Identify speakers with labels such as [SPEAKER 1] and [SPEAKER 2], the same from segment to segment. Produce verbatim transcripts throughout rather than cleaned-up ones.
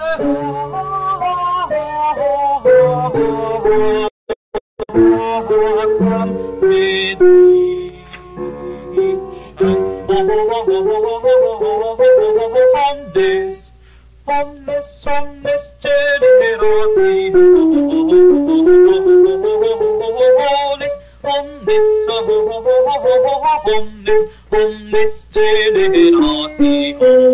[SPEAKER 1] Omnes, omnes, omnes generati, omnes, omnes, omnes, omnes generati,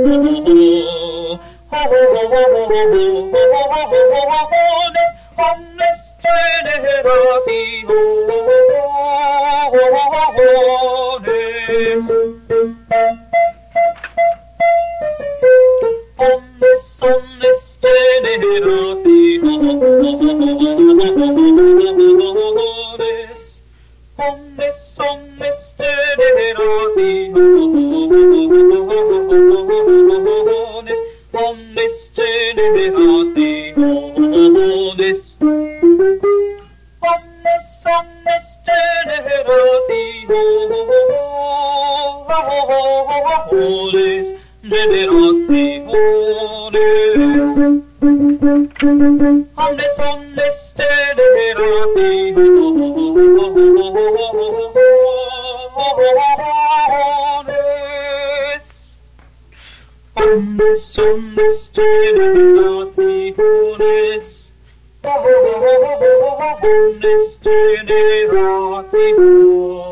[SPEAKER 1] omnes, omnes generati, omnes. Omnes, omnes generati, omnes, omnes, omnes generati, omnes, omnes generati, omnes, omnes, omnes generati, omnes, generati, omnes, omnes, omnes generati, omnes, omnes, omnes generati, omnes, omnes generati,